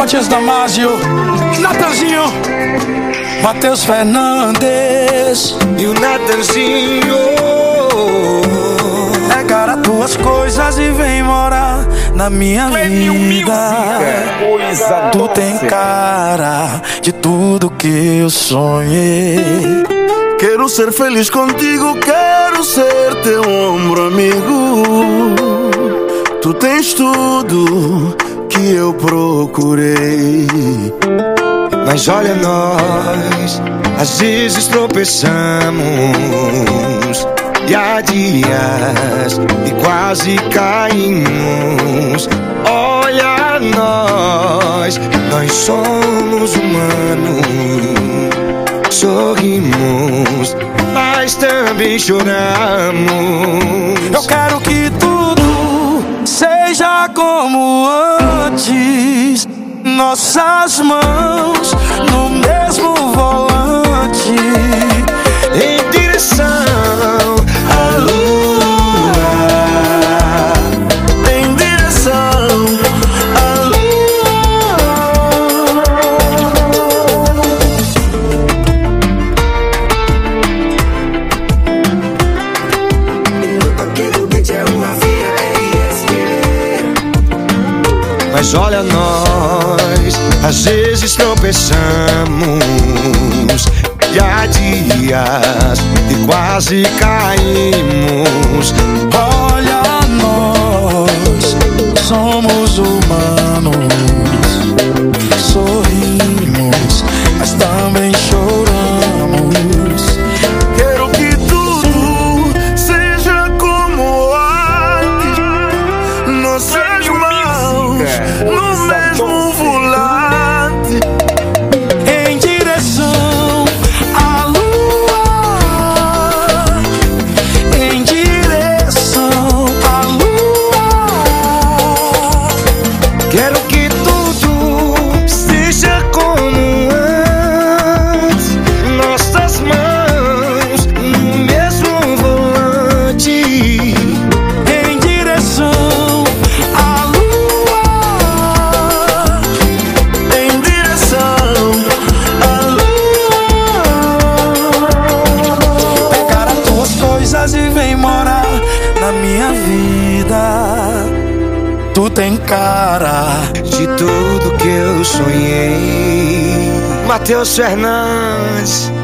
Matias Damasio, Natanzinho, Matheus Fernandes e o Natanzinho. Pega as tuas coisas e vem morar na minha vida. Tu tem cara de tudo que eu sonhei. Quero ser feliz contigo, quero ser teu ombro amigo. Tu tens tudo que eu procurei. Mas olha nós, às vezes tropeçamos, e há dias e quase caímos. Olha nós somos humanos. Sorrimos, mas também choramos. Eu quero que tudo seja como antes. Nossas mãos no mesmo volante, em direção à lua, em direção à lua. Mas olha nós, às vezes tropeçamos, e há dias e quase caímos. olha nós somos humanos. Sorrimos, mas também choramos. Quero que tudo seja como antes. Nossas mãos no mesmo volante, Em direção à lua, em direção à lua. Quero que tudo seja como antes. Nossas mãos no mesmo volante, Em direção à lua, em direção à lua. pegar as tuas coisas e vem morar na minha vida. Tu tem cara de tudo que eu sonhei. Matheus Fernandes.